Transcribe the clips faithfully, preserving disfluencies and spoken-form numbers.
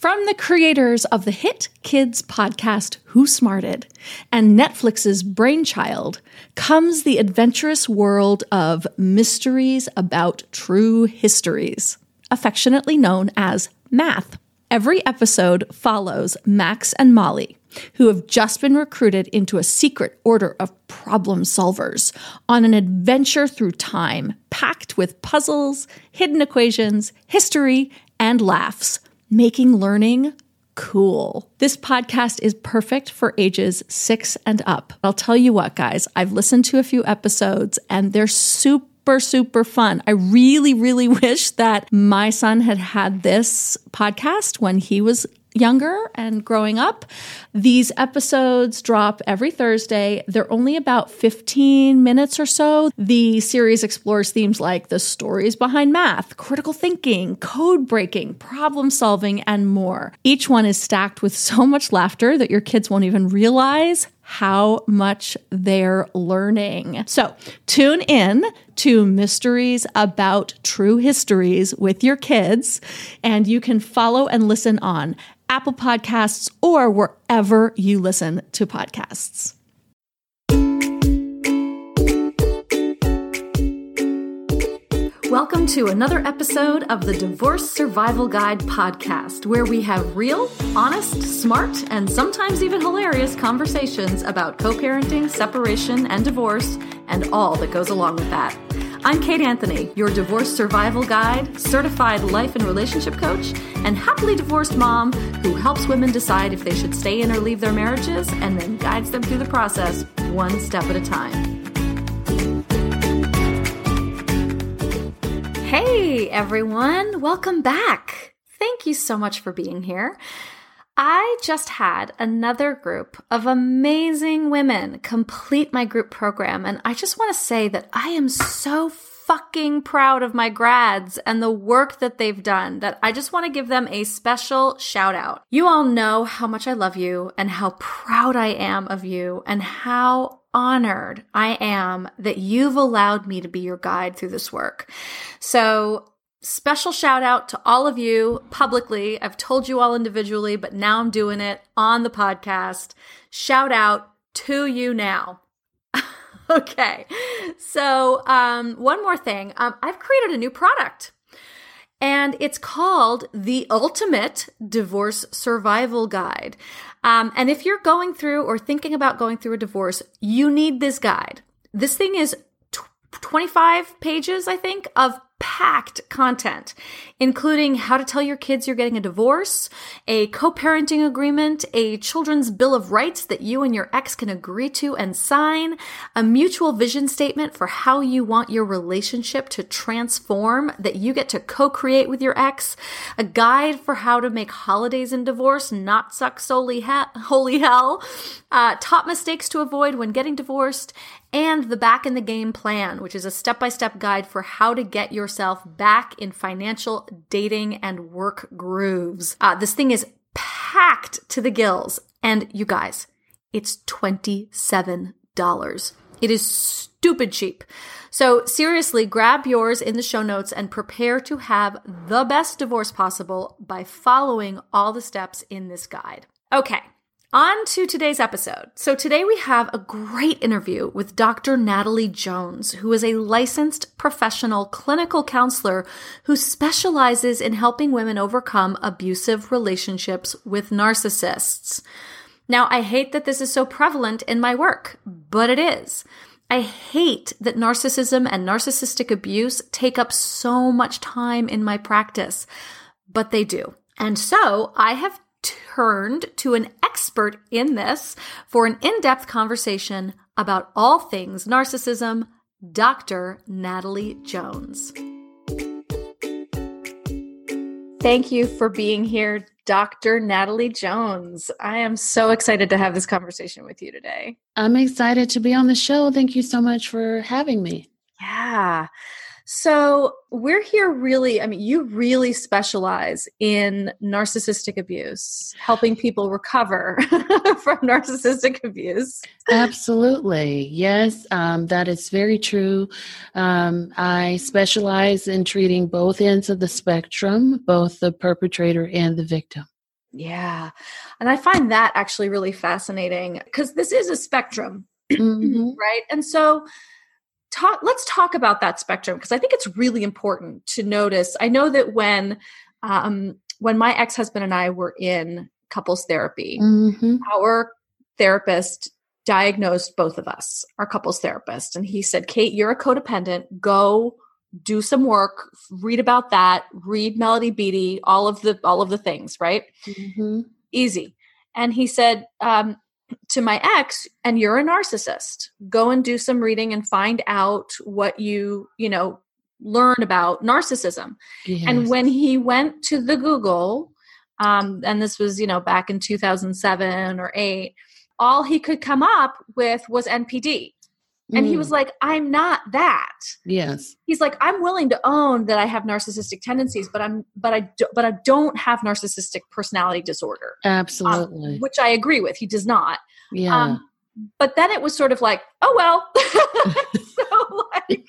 From the creators of the hit kids podcast Who Smarted and Netflix's Brainchild comes the adventurous world of Mysteries About True Histories, affectionately known as Math. Every episode follows Max and Molly, who have just been recruited into a secret order of problem solvers on an adventure through time, packed with puzzles, hidden equations, history, and laughs, making learning cool. This podcast is perfect for ages six and up. I'll tell you what, guys, I've listened to a few episodes and they're super, super fun. I really, really wish that my son had had this podcast when he was younger and growing up. These episodes drop every Thursday. They're only about fifteen minutes or so. The series explores themes like the stories behind math, critical thinking, code breaking, problem solving, and more. Each one is stacked with so much laughter that your kids won't even realize how much they're learning. So tune in to Mysteries About True Histories with your kids, and you can follow and listen on Apple Podcasts or wherever you listen to podcasts. Welcome to another episode of the Divorce Survival Guide podcast, where we have real, honest, smart, and sometimes even hilarious conversations about co-parenting, separation, and divorce, and all that goes along with that. I'm Kate Anthony, your divorce survival guide, certified life and relationship coach, and happily divorced mom who helps women decide if they should stay in or leave their marriages and then guides them through the process one step at a time. Hey, everyone. Welcome back. Thank you so much for being here. I just had another group of amazing women complete my group program, and I just want to say that I am so fucking proud of my grads and the work that they've done that I just want to give them a special shout out. You all know how much I love you and how proud I am of you and how honored I am that you've allowed me to be your guide through this work. So special shout out to all of you publicly. I've told you all individually, but now I'm doing it on the podcast. Shout out to you now. Okay. So um, one more thing. Um, I've created a new product, and it's called the Ultimate Divorce Survival Guide. Um, and if you're going through or thinking about going through a divorce, you need this guide. This thing is twenty-five pages, I think, of packed content, including how to tell your kids you're getting a divorce, a co-parenting agreement, a children's bill of rights that you and your ex can agree to and sign, a mutual vision statement for how you want your relationship to transform that you get to co-create with your ex, a guide for how to make holidays in divorce not suck solely he- holy hell, uh, top mistakes to avoid when getting divorced, and the Back in the Game plan, which is a step-by-step guide for how to get yourself back in financial, dating, and work grooves. Uh, this thing is packed to the gills. And you guys, it's twenty-seven dollars. It is stupid cheap. So seriously, grab yours in the show notes and prepare to have the best divorce possible by following all the steps in this guide. Okay. On to today's episode. So today we have a great interview with Doctor Natalie Jones, who is a licensed professional clinical counselor who specializes in helping women overcome abusive relationships with narcissists. Now, I hate that this is so prevalent in my work, but it is. I hate that narcissism and narcissistic abuse take up so much time in my practice, but they do. And so I have turned to an expert in this for an in-depth conversation about all things narcissism, Doctor Natalie Jones. Thank you for being here, Doctor Natalie Jones. I am so excited to have this conversation with you today. I'm excited to be on the show. Thank you so much for having me. Yeah. So we're here really, I mean, you really specialize in narcissistic abuse, helping people recover from narcissistic abuse. Absolutely. Yes, um, that is very true. Um, I specialize in treating both ends of the spectrum, both the perpetrator and the victim. Yeah. And I find that actually really fascinating because this is a spectrum, Mm-hmm. right? And so talk, let's talk about that spectrum because I think it's really important to notice. I know that when, um, when my ex-husband and I were in couples therapy, Mm-hmm. our therapist diagnosed both of us, our couples therapist. And he said, Kate, you're a codependent. Go do some work, read about that, read Melody Beattie, all of the, all of the things, right? Mm-hmm. Easy. And he said, um, to my ex, and you're a narcissist, go and do some reading and find out what you, you know, learn about narcissism. Yes. And when he went to the Google, um, and this was, you know, back in two thousand seven or eight, all he could come up with was N P D. And Mm. he was like, I'm not that. Yes. He's like, I'm willing to own that I have narcissistic tendencies, but I'm, but I, do, but I don't have narcissistic personality disorder. Absolutely. Um, which I agree with. He does not. Yeah. Um, but then it was sort of like, oh, well, so like,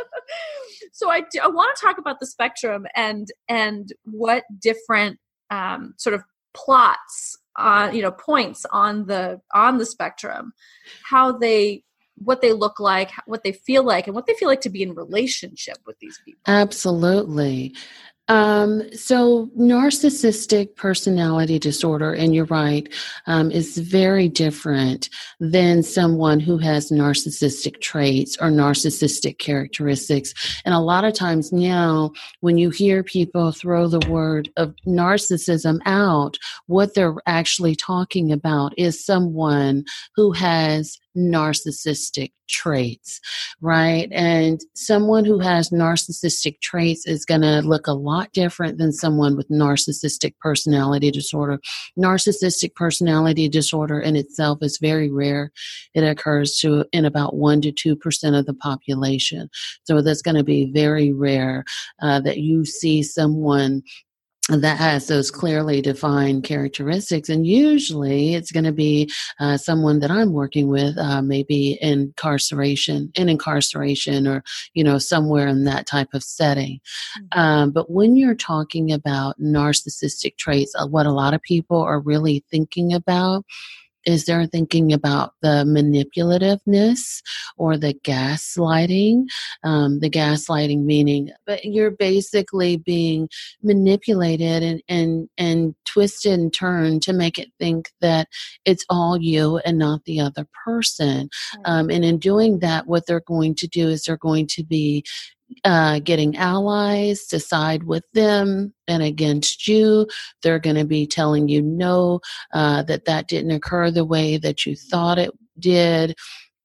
so I, do, I want to talk about the spectrum and, and what different um, sort of plots, uh, you know, points on the, on the spectrum, how they, what they look like, what they feel like, and what they feel like to be in relationship with these people. Absolutely. Um, so narcissistic personality disorder, and you're right, um, is very different than someone who has narcissistic traits or narcissistic characteristics. And a lot of times now, when you hear people throw the word of narcissism out, what they're actually talking about is someone who has narcissistic traits, right? And someone who has narcissistic traits is going to look a lot different than someone with narcissistic personality disorder. Narcissistic personality disorder in itself is very rare. It occurs to in about one to two percent of the population. So that's going to be very rare uh, that you see someone that has those clearly defined characteristics. And usually it's going to be uh, someone that I'm working with, uh, maybe in incarceration, in incarceration or, you know, somewhere in that type of setting. Mm-hmm. Um, but when you're talking about narcissistic traits, uh, what a lot of people are really thinking about is they're thinking about the manipulativeness or the gaslighting. Um, the gaslighting meaning, but you're basically being manipulated and, and, and twisted and turned to make it think that it's all you and not the other person. Um, and in doing that, what they're going to do is they're going to be Uh, getting allies to side with them and against you. They're going to be telling you no, uh, that that didn't occur the way that you thought it did.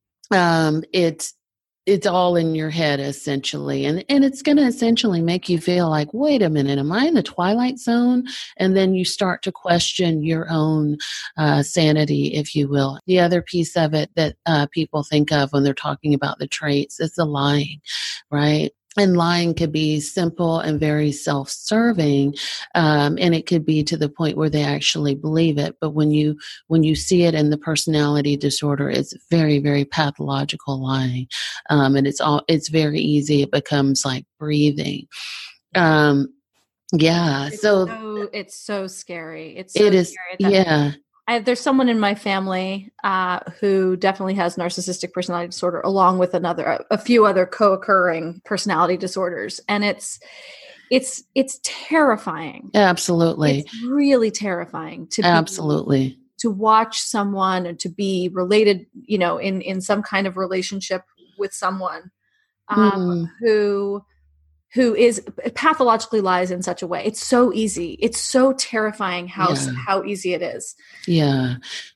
Um, it's it's all in your head essentially, and and it's going to essentially make you feel like, wait a minute, am I in the twilight zone? And then you start to question your own uh, sanity, if you will. The other piece of it that uh, people think of when they're talking about the traits is the lying, right? And lying could be simple and very self-serving, um, and it could be to the point where they actually believe it. But when you when you see it in the personality disorder, it's very, very pathological lying, um, and it's all it's very easy. It becomes like breathing. Um, yeah, it's so, so it's so scary. It's so it is. scary that- Yeah. I, there's someone in my family uh, who definitely has narcissistic personality disorder, along with another, a, a few other co-occurring personality disorders, and it's, it's, it's terrifying. Absolutely, it's really terrifying to be, absolutely to watch someone and to be related, you know, in in some kind of relationship with someone um, mm. who. who is pathologically lies in such a way. It's so easy. It's so terrifying how, Yeah. how easy it is. Yeah.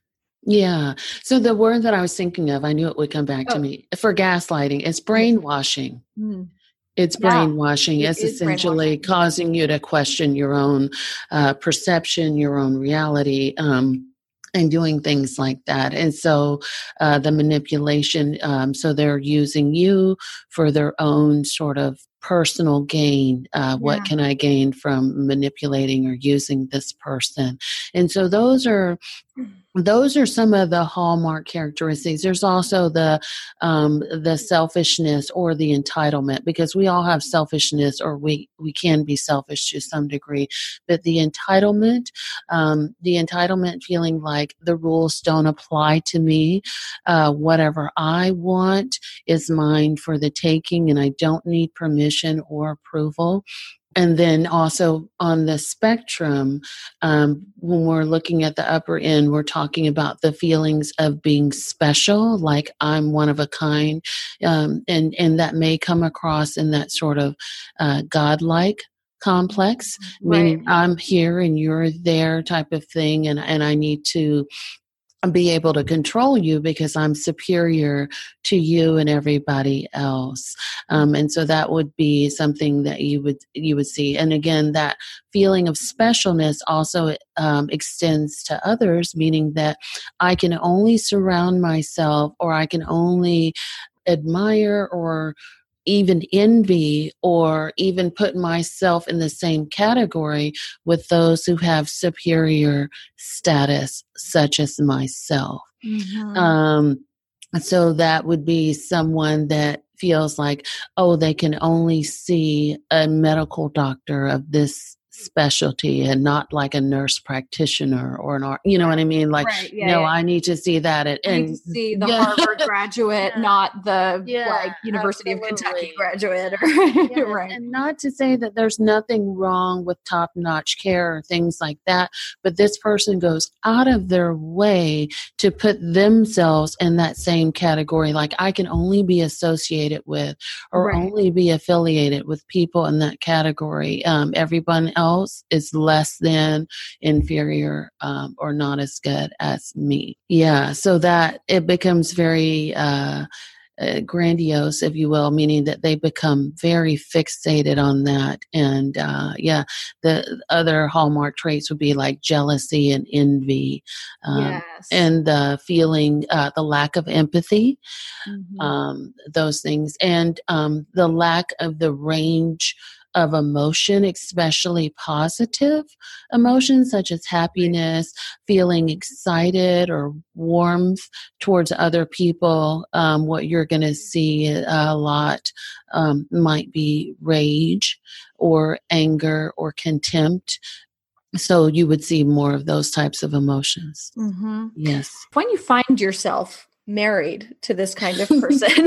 Yeah. So the word that I was thinking of, I knew it would come back Oh. to me for gaslighting. It's brainwashing. Mm. It's Yeah, brainwashing. it It's is essentially brainwashing. causing you to question your own uh, perception, your own reality. Um, and doing things like that. And so uh, the manipulation, um, so they're using you for their own sort of personal gain. Uh, what Yeah. can I gain from manipulating or using this person? And so those are those are some of the hallmark characteristics. There's also the um, the selfishness or the entitlement, because we all have selfishness, or we, we can be selfish to some degree. But the entitlement, um, the entitlement feeling like the rules don't apply to me. Uh, whatever I want is mine for the taking, and I don't need permission or approval. And then also on the spectrum, um, when we're looking at the upper end, we're talking about the feelings of being special, like I'm one of a kind. Um, and, and that may come across in that sort of uh, godlike complex, meaning Right. I'm here and you're there type of thing. And, and I need to be able to control you because I'm superior to you and everybody else. Um, and so that would be something that you would you would see. And again, that feeling of specialness also um, extends to others, meaning that I can only surround myself, or I can only admire or even envy, or even put myself in the same category with those who have superior status, such as myself. Mm-hmm. Um, so that would be someone that feels like, oh, they can only see a medical doctor of this specialty and not like a nurse practitioner or an art, you know what I mean? Like, right. yeah, no, yeah. I need to see that. At, I and need to see the yeah. Harvard graduate, Yeah. not the Yeah, like University absolutely. of Kentucky graduate. Or, Yes, right. and not to say that there's nothing wrong with top-notch care or things like that, but this person goes out of their way to put themselves in that same category. Like, I can only be associated with or Right. only be affiliated with people in that category. Um, everyone else is less than, inferior, um, or not as good as me. Yeah, so that it becomes very uh, uh, grandiose, if you will, meaning that they become very fixated on that. And uh, yeah, the other hallmark traits would be like jealousy and envy, um, yes. and the feeling, uh, the lack of empathy, mm-hmm. um, those things, and um, the lack of the range of emotion, especially positive emotions such as happiness, feeling excited or warmth towards other people. Um, what you're going to see a lot um, might be rage or anger or contempt. So you would see more of those types of emotions. Mm-hmm. Yes. When you find yourself married to this kind of person,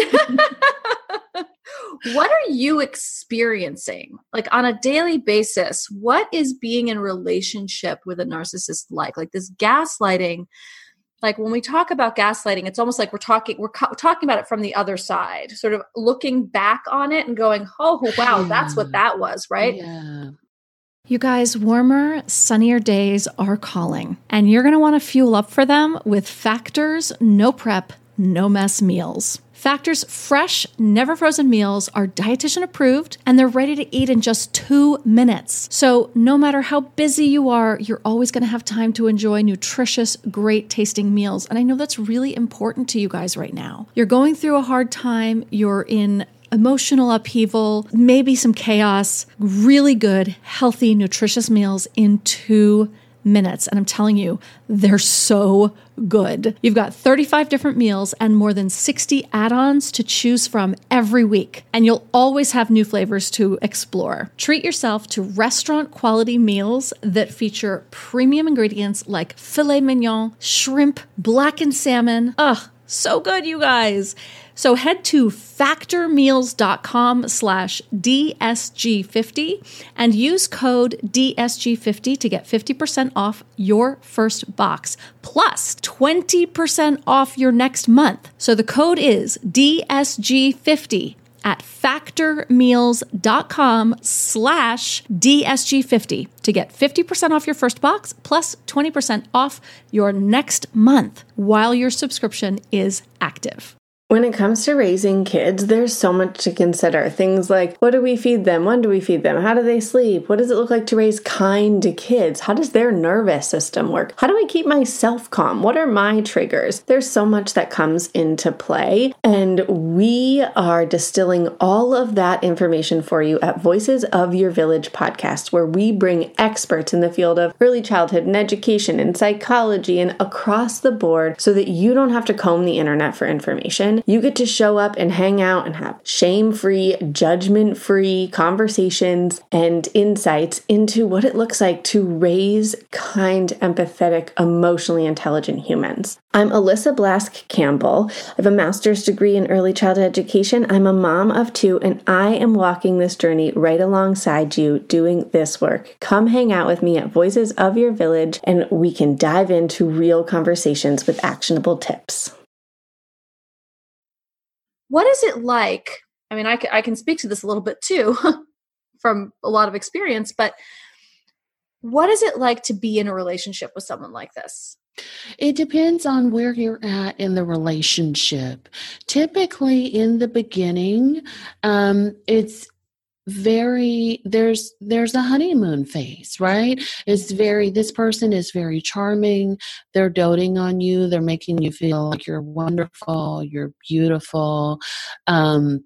what are you experiencing? Like on a daily basis, what is being in relationship with a narcissist like? Like this gaslighting, like when we talk about gaslighting, it's almost like we're talking, we're co- talking about it from the other side, sort of looking back on it and going, oh, wow, Yeah. that's what that was, right? Yeah. You guys, warmer, sunnier days are calling, and you're going to want to fuel up for them with Factor's no prep, no mess meals. Factor's fresh, never frozen meals are dietitian approved, and they're ready to eat in just two minutes. So no matter how busy you are, you're always going to have time to enjoy nutritious, great tasting meals. And I know that's really important to you guys right now. You're going through a hard time. You're in emotional upheaval, maybe some chaos, really good, healthy, nutritious meals in two minutes. And I'm telling you, they're so good. You've got thirty-five different meals and more than sixty add-ons to choose from every week. And you'll always have new flavors to explore. Treat yourself to restaurant quality meals that feature premium ingredients like filet mignon, shrimp, blackened salmon. Ugh, so good, you guys. So head to factormeals.com slash DSG50 and use code D S G fifty to get fifty percent off your first box, plus twenty percent off your next month. So the code is D S G fifty at factormeals.com slash DSG50 to get fifty percent off your first box plus twenty percent off your next month while your subscription is active. When it comes to raising kids, there's so much to consider. Things like, what do we feed them? When do we feed them? How do they sleep? What does it look like to raise kind kids? How does their nervous system work? How do I keep myself calm? What are my triggers? There's so much that comes into play, and we are distilling all of that information for you at Voices of Your Village podcast, where we bring experts in the field of early childhood and education and psychology and across the board so that you don't have to comb the internet for information. You get to show up and hang out and have shame-free, judgment-free conversations and insights into what it looks like to raise kind, empathetic, emotionally intelligent humans. I'm Alyssa Blask Campbell. I have a master's degree in early childhood education. I'm a mom of two, and I am walking this journey right alongside you doing this work. Come hang out with me at Voices of Your Village, and we can dive into real conversations with actionable tips. What is it like? I mean, I, c- I can speak to this a little bit too from a lot of experience, but what is it like to be in a relationship with someone like this? It depends on where you're at in the relationship. Typically, in the beginning, um, it's very there's there's a honeymoon phase, right? It's very this person is very charming. They're doting on you. They're making you feel like you're wonderful, you're beautiful. Um,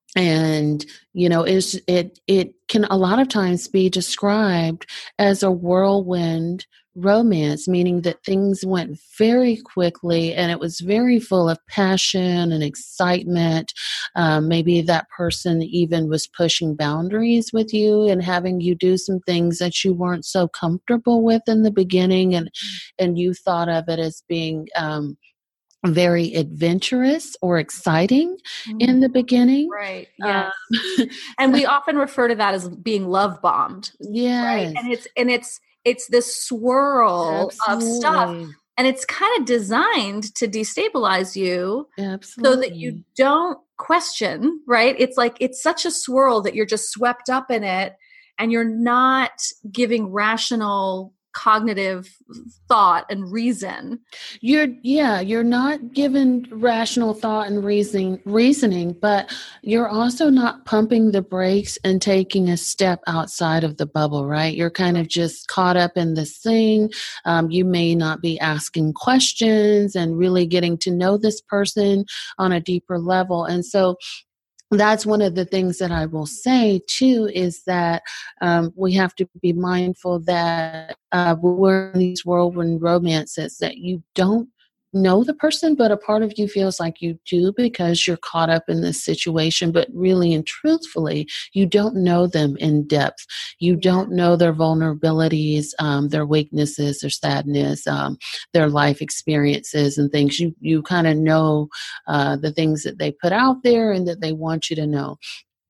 and you know it's it it can a lot of times be described as a whirlwind romance, meaning that things went very quickly and it was very full of passion and excitement. Um, maybe that person even was pushing boundaries with you and having you do some things that you weren't so comfortable with in the beginning, and and you thought of it as being um, very adventurous or exciting mm-hmm. in the beginning. Right. Yes. Um, and we often refer to that as being love bombed. Yes. Right? And it's, and it's, it's this swirl Absolutely. Of stuff, and it's kind of designed to destabilize you. Absolutely. So that you don't question, right? It's like, it's such a swirl that you're just swept up in it and you're not giving rational cognitive thought and reason. You're yeah, you're not given rational thought and reasoning reasoning, but you're also not pumping the brakes and taking a step outside of the bubble, right? You're kind of just caught up in this thing. Um, you may not be asking questions and really getting to know this person on a deeper level. And so that's one of the things that I will say too, is that um, we have to be mindful that uh, we're in these whirlwind romances that you don't know the person, but a part of you feels like you do because you're caught up in this situation. But really and truthfully, you don't know them in depth. You don't know their vulnerabilities, um, their weaknesses, their sadness, um, their life experiences and things. You you kind of know uh, the things that they put out there and that they want you to know.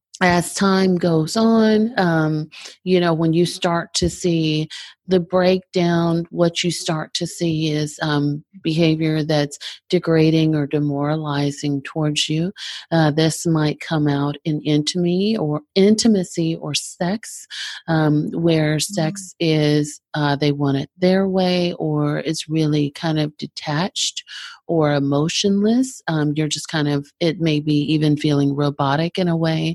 As time goes on, um, you know, when you start to see the breakdown, what you start to see is um, behavior that's degrading or demoralizing towards you. Uh, this might come out in intimacy or intimacy or sex, um, where sex is uh, they want it their way, or it's really kind of detached or emotionless. Um, you're just kind of, it may be even feeling robotic in a way.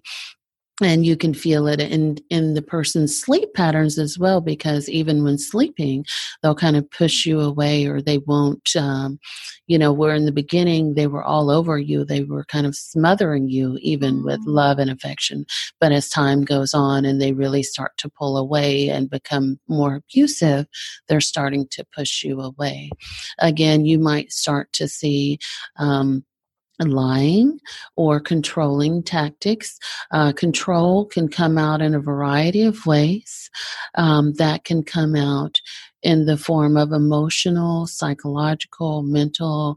And you can feel it in, in the person's sleep patterns as well, because even when sleeping, they'll kind of push you away, or they won't, um, you know, where in the beginning they were all over you. They were kind of smothering you even with love and affection. But as time goes on and they really start to pull away and become more abusive, they're starting to push you away. Again, you might start to see um, lying or controlling tactics. Uh, control can come out in a variety of ways. Um, that can come out in the form of emotional, psychological, mental,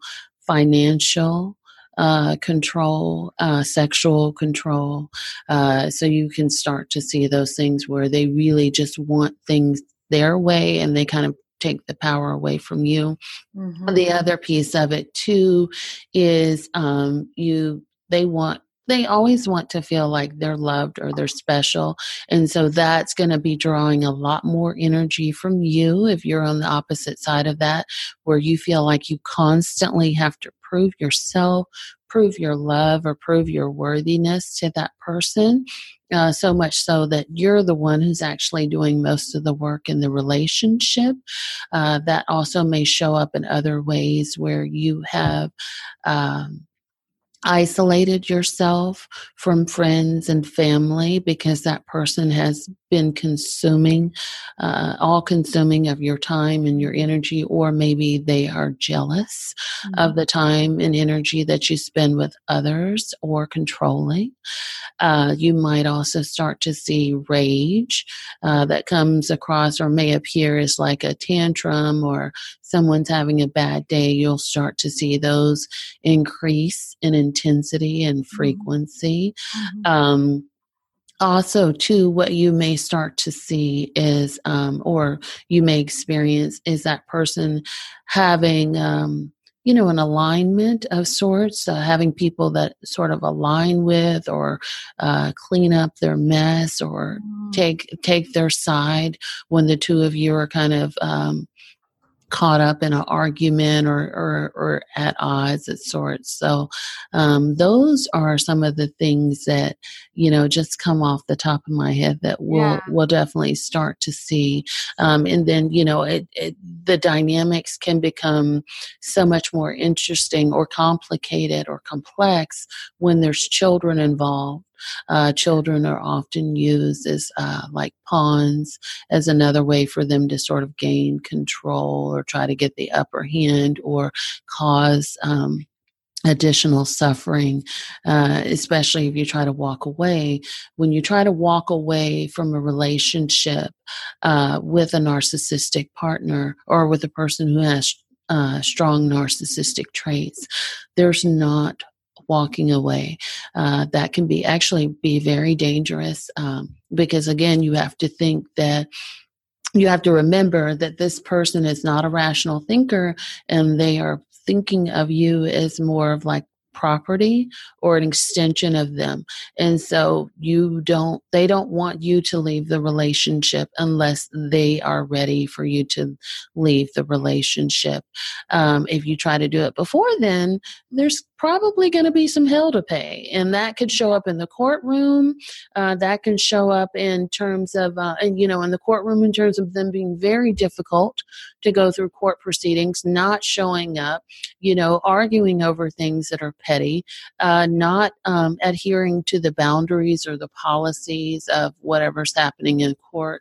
financial uh, control, uh, sexual control. Uh, so you can start to see those things where they really just want things their way and they kind of take the power away from you. Mm-hmm. The other piece of it too is um, you they want they always want to feel like they're loved or they're special. And so that's going to be drawing a lot more energy from you if you're on the opposite side of that, where you feel like you constantly have to prove yourself, prove your love or prove your worthiness to that person. Uh, so much so that you're the one who's actually doing most of the work in the relationship. Uh, that also may show up in other ways where you have um, isolated yourself from friends and family because that person has been consuming, uh, all consuming of your time and your energy, or maybe they are jealous mm-hmm. of the time and energy that you spend with others or controlling. Uh, you might also start to see rage uh, that comes across or may appear as like a tantrum, or someone's having a bad day. You'll start to see those increase in intensity and frequency. Mm-hmm. Um, Also, too, what you may start to see is, um, or you may experience, is that person having, um, you know, an alignment of sorts, uh, having people that sort of align with or uh, clean up their mess or mm. take take their side when the two of you are kind of um, caught up in an argument or, or, or at odds of sorts. So um, those are some of the things that, you know, just come off the top of my head that we'll, yeah. we'll definitely start to see. Um, and then, you know, it, it, the dynamics can become so much more interesting or complicated or complex when there's children involved. Uh, children are often used as uh, like pawns, as another way for them to sort of gain control or try to get the upper hand or cause um, additional suffering, uh, especially if you try to walk away. When you try to walk away from a relationship uh, with a narcissistic partner or with a person who has uh, strong narcissistic traits, there's not walking away. Uh, that can be actually be very dangerous um, because, again, you have to think that you have to remember that this person is not a rational thinker and they are thinking of you as more of like property or an extension of them. And so you don't, they don't want you to leave the relationship unless they are ready for you to leave the relationship. Um, if you try to do it before then, there's probably going to be some hell to pay. And that could show up in the courtroom. Uh, that can show up in terms of, uh, and, you know, in the courtroom in terms of them being very difficult to go through court proceedings, not showing up, you know, arguing over things that are petty, uh, not um, adhering to the boundaries or the policies of whatever's happening in court.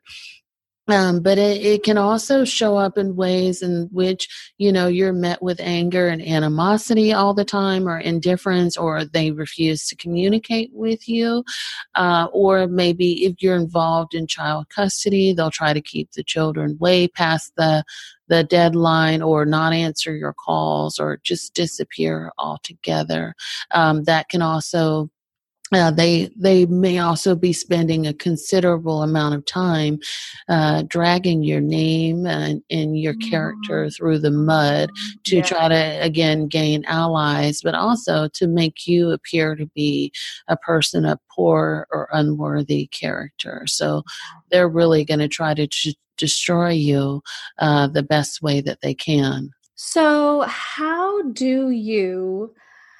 Um, but it, it can also show up in ways in which, you know, you're met with anger and animosity all the time, or indifference, or they refuse to communicate with you. Uh, or maybe if you're involved in child custody, they'll try to keep the children way past the the deadline, or not answer your calls, or just disappear altogether. Um, that can also Uh, they they may also be spending a considerable amount of time uh, dragging your name and, and your character through the mud to yeah. try to, again, gain allies, but also to make you appear to be a person of poor or unworthy character. So they're really going to try to t- destroy you uh, the best way that they can. So how do you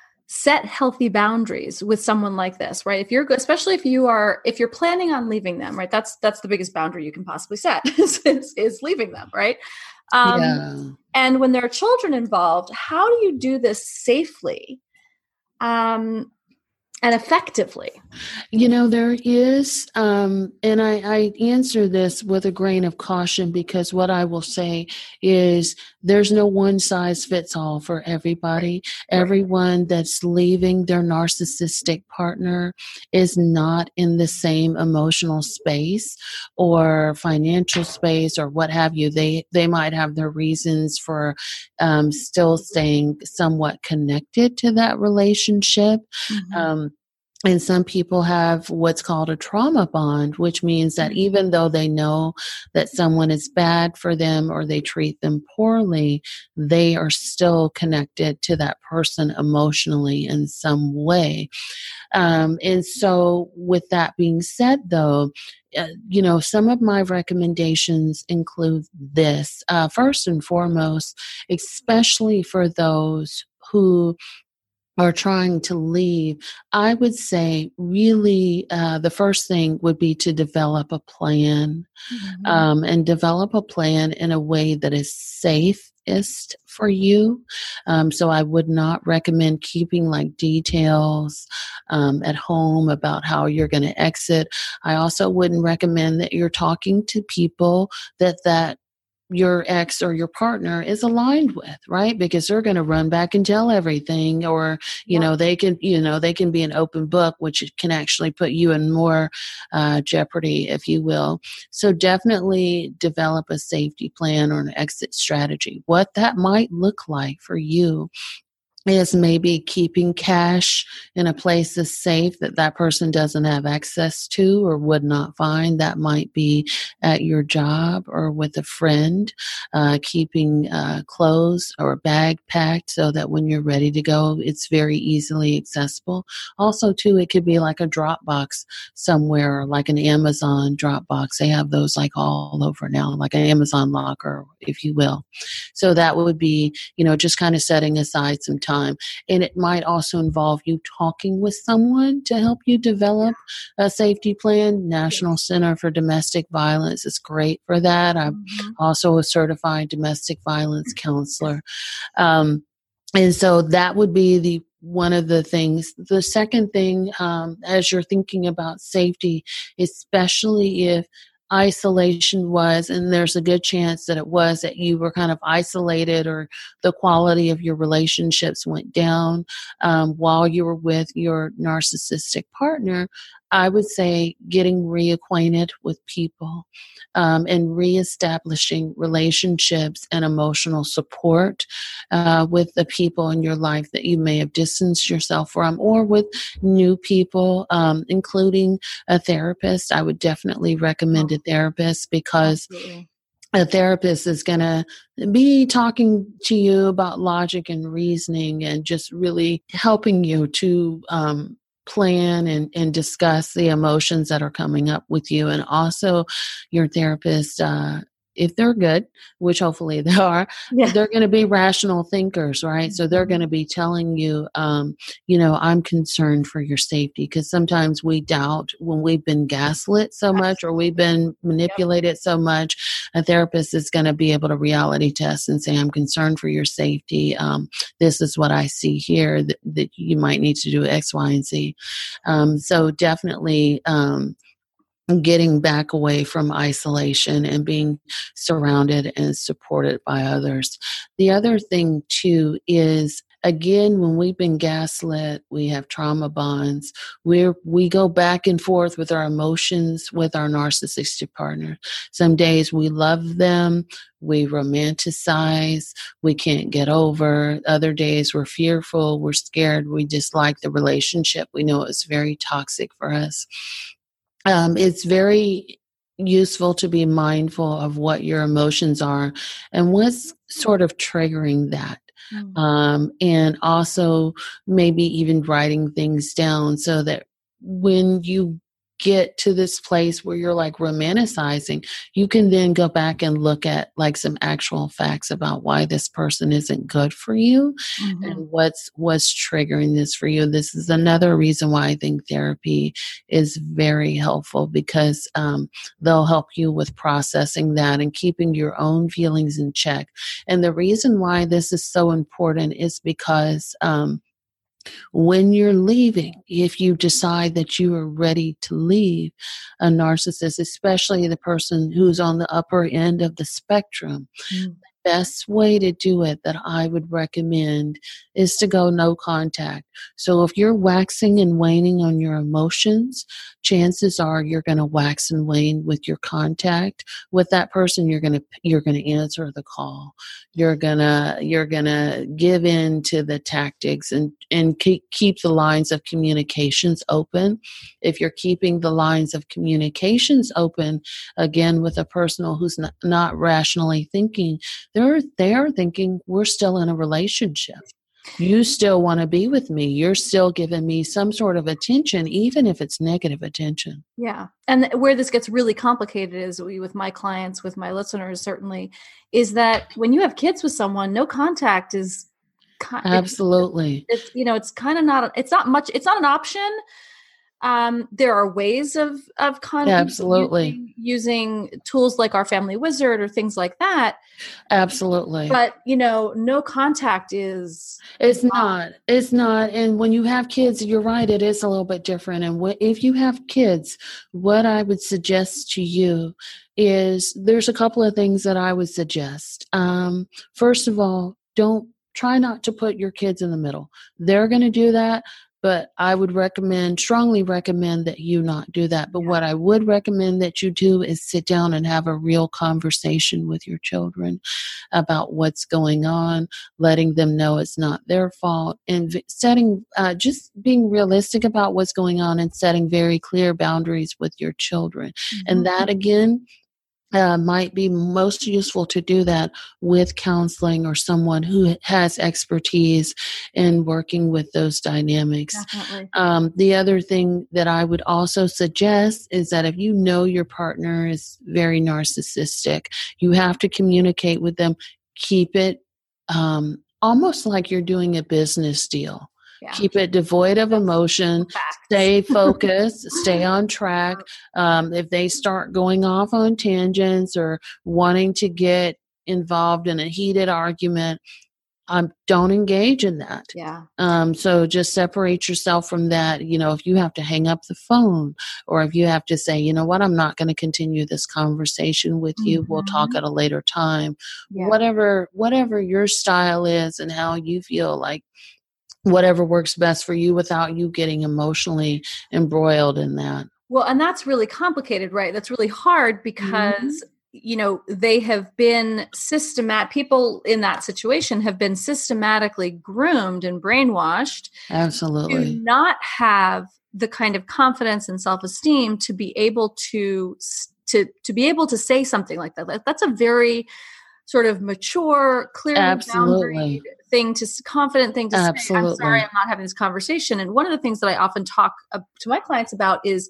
set healthy boundaries with someone like this, right? If you're, especially if you are, if you're planning on leaving them, right? That's, that's the biggest boundary you can possibly set is, is, is leaving them, right? Um, yeah. And when there are children involved, how do you do this safely um, and effectively? You know, there is, um, and I, I answer this with a grain of caution, because what I will say is there's no one size fits all for everybody. Right. Everyone that's leaving their narcissistic partner is not in the same emotional space or financial space or what have you. They, they might have their reasons for um, still staying somewhat connected to that relationship. Mm-hmm. Um, And some people have what's called a trauma bond, which means that even though they know that someone is bad for them or they treat them poorly, they are still connected to that person emotionally in some way. Um, and so with that being said, though, uh, you know, some of my recommendations include this. Uh, first and foremost, especially for those who or trying to leave, I would say really uh, the first thing would be to develop a plan, Mm-hmm. um, and develop a plan in a way that is safest for you. Um, so I would not recommend keeping like details um, at home about how you're going to exit. I also wouldn't recommend that you're talking to people that that your ex or your partner is aligned with, right? Because they're going to run back and tell everything, or, you Yeah. know, they can, you know, they can be an open book, which can actually put you in more uh, jeopardy, if you will. So definitely develop a safety plan or an exit strategy. What that might look like for you is maybe keeping cash in a place that's safe that that person doesn't have access to or would not find. That might be at your job or with a friend, uh, keeping uh, clothes or a bag packed so that when you're ready to go, it's very easily accessible. Also, too, it could be like a Dropbox somewhere, like an Amazon Dropbox. They have those like all over now, like an Amazon locker, if you will. So that would be, you know, just kind of setting aside some time. And it might also involve you talking with someone to help you develop a safety plan. National Center for Domestic Violence is great for that. I'm Mm-hmm. also a certified domestic violence counselor. Um, and so that would be the one of the things. The second thing, um, as you're thinking about safety, especially if isolation was, and there's a good chance that it was, that you were kind of isolated or the quality of your relationships went down um, while you were with your narcissistic partner, I would say getting reacquainted with people um, and reestablishing relationships and emotional support uh, with the people in your life that you may have distanced yourself from, or with new people, um, including a therapist. I would definitely recommend a therapist, because Absolutely. a therapist is going to be talking to you about logic and reasoning and just really helping you to um, plan and, and discuss the emotions that are coming up with you. And also your therapist, uh, if they're good, which hopefully they are, Yeah. they're going to be rational thinkers, right? So they're going to be telling you, um, you know, I'm concerned for your safety, because sometimes we doubt when we've been gaslit so much or we've been manipulated so much. A therapist is going to be able to reality test and say, I'm concerned for your safety. Um, this is what I see here, that, that you might need to do X, Y, and Z. Um, so definitely, um, getting back away from isolation and being surrounded and supported by others. The other thing too is, again, when we've been gaslit, we have trauma bonds. We we go back and forth with our emotions with our narcissistic partner. Some days we love them, we romanticize, we can't get over. Other days we're fearful, we're scared, we dislike the relationship. We know it's very toxic for us. Um, it's very useful to be mindful of what your emotions are and what's sort of triggering that. Mm. Um, and also maybe even writing things down so that when you get to this place where you're like romanticizing, you can then go back and look at like some actual facts about why this person isn't good for you Mm-hmm. and what's what's triggering this for you. This is another reason why I think therapy is very helpful, because um, they'll help you with processing that and keeping your own feelings in check. And the reason why this is so important is because um, when you're leaving, if you decide that you are ready to leave a narcissist, especially the person who's on the upper end of the spectrum, Mm. best way to do it that I would recommend is to go no contact. So if you're waxing and waning on your emotions, chances are you're going to wax and wane with your contact with that person. You're going to you're going to answer the call. You're gonna you're gonna give in to the tactics and and keep keep the lines of communications open. If you're keeping the lines of communications open, again with a person who's not, not rationally thinking, they're they're thinking we're still in a relationship. You still want to be with me. You're still giving me some sort of attention, even if it's negative attention. Yeah. And where this gets really complicated is we, with my clients, with my listeners, certainly, is that when you have kids with someone, no contact is Absolutely. It's, it's you know, it's kind of not, it's not much, it's not an option. Um, there are ways of, of kind of Absolutely. using, using tools like Our Family Wizard or things like that. Absolutely. But, you know, no contact is. It's not. It's not. And when you have kids, you're right, it is a little bit different. And wh- if you have kids, what I would suggest to you is there's a couple of things that I would suggest. Um, first of all, don't try not to put your kids in the middle. They're going to do that. But I would recommend, strongly recommend that you not do that. But what I would recommend that you do is sit down and have a real conversation with your children about what's going on, letting them know it's not their fault, and setting, uh, just being realistic about what's going on and setting very clear boundaries with your children. Mm-hmm. And that, again, Uh, might be most useful to do that with counseling or someone who has expertise in working with those dynamics. Definitely. Um, the other thing that I would also suggest is that if you know your partner is very narcissistic, you have to communicate with them. Keep it um, almost like you're doing a business deal. Yeah. Keep it devoid of emotion. Facts. Stay focused. Stay on track. Um, if they start going off on tangents or wanting to get involved in a heated argument, um, don't engage in that. Yeah. Um, so just separate yourself from that. You know, if you have to hang up the phone, or if you have to say, you know what, I'm not going to continue this conversation with you. Mm-hmm. We'll talk at a later time. Yeah. Whatever, whatever your style is and how you feel like. Whatever works best for you without you getting emotionally embroiled in that. Well, and that's really complicated, right? That's really hard because, mm-hmm. you know, they have been systematic, people in that situation have been systematically groomed and brainwashed. Absolutely. To not have the kind of confidence and self-esteem to be able to, to, to be able to say something like that. That's a very sort of mature, clear, boundary thing to confident thing to Absolutely. say. I'm sorry, I'm not having this conversation. And one of the things that I often talk uh, to my clients about is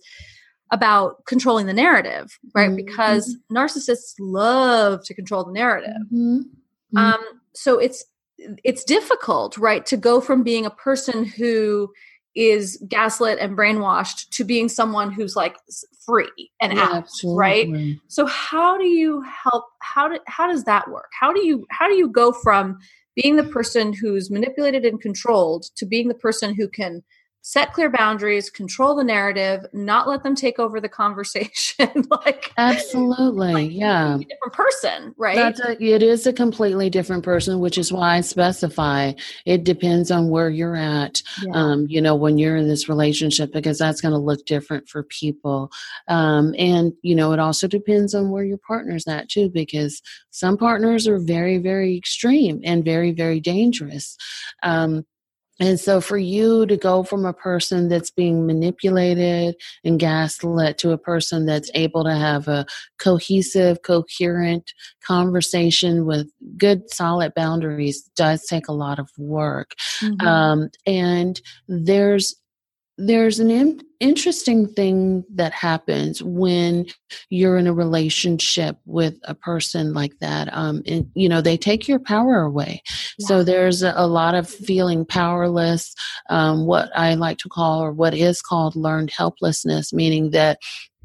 about controlling the narrative, right? Mm-hmm. Because narcissists love to control the narrative. Mm-hmm. Um, so it's it's difficult, right, to go from being a person who is gaslit and brainwashed to being someone who's like free and yeah, out, absolutely. right? So how do you help? How do, how does that work? How do you how do you go from being the person who's manipulated and controlled to being the person who can set clear boundaries, control the narrative, not let them take over the conversation? like absolutely, like yeah, a different person, right? That's a, it is a completely different person, which is why I specify it depends on where you're at. Yeah. Um, you know, when you're in this relationship, because that's going to look different for people, um, and you know, it also depends on where your partner's at too, because some partners are very, very extreme and very, very dangerous. Um, And so for you to go from a person that's being manipulated and gaslit to a person that's able to have a cohesive, coherent conversation with good, solid boundaries does take a lot of work. Mm-hmm. Um, and there's There's an in- interesting thing that happens when you're in a relationship with a person like that. Um, and, you know, they take your power away. Yeah. So there's a, a lot of feeling powerless, um, what I like to call, or what is called, learned helplessness, meaning that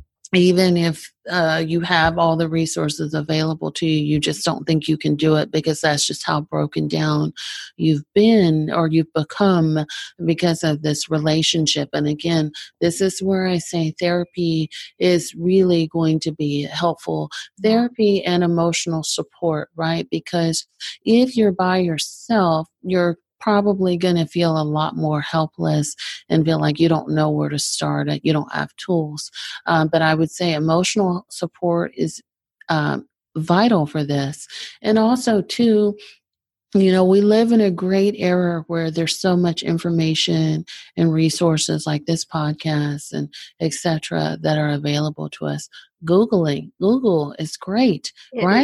even if uh, you have all the resources available to you, you just don't think you can do it because that's just how broken down you've been or you've become because of this relationship. And again, this is where I say therapy is really going to be helpful. Therapy and emotional support, right? Because if you're by yourself, you're probably going to feel a lot more helpless and feel like you don't know where to start. You don't have tools. Um, but I would say emotional support is um, vital for this. And also, too, you know, we live in a great era where there's so much information and resources like this podcast and et cetera that are available to us. Googling, Google is great, it right? Is.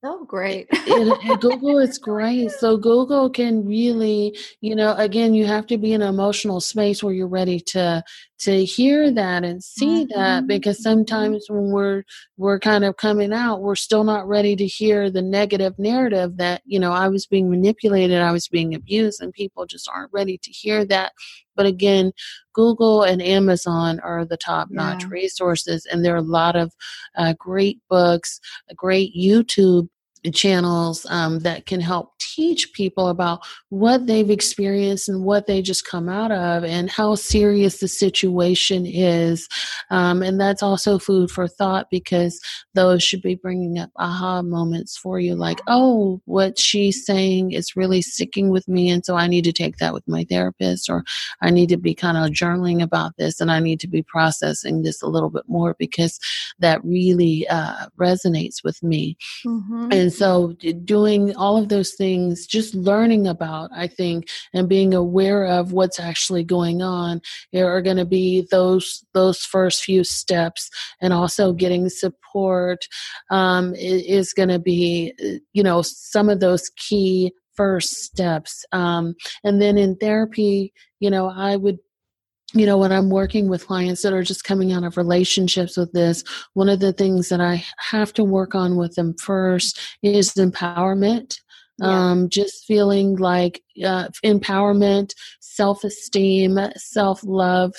Oh, great. it, it, Google is great. So Google can really, you know, again, you have to be in an emotional space where you're ready to to hear that and see mm-hmm. that, because sometimes when we're we're kind of coming out, we're still not ready to hear the negative narrative that, you know, I was being manipulated, I was being abused, and people just aren't ready to hear that. But again, Google and Amazon are the top-notch yeah. resources, and there are a lot of uh, great books, great YouTube channels um, that can help teach people about what they've experienced and what they just come out of and how serious the situation is. Um, and that's also food for thought, because those should be bringing up aha moments for you, like, oh, what she's saying is really sticking with me, and so I need to take that with my therapist, or I need to be kind of journaling about this, and I need to be processing this a little bit more because that really uh, resonates with me. Mm-hmm. And so doing all of those things, just learning about, I think, and being aware of what's actually going on, there are going to be those those first few steps. And also getting support um, is going to be, you know, some of those key first steps. Um, and then in therapy, you know, I would You know, when I'm working with clients that are just coming out of relationships with this, one of the things that I have to work on with them first is empowerment. Yeah. Um, just feeling like uh, empowerment, self-esteem, self-love,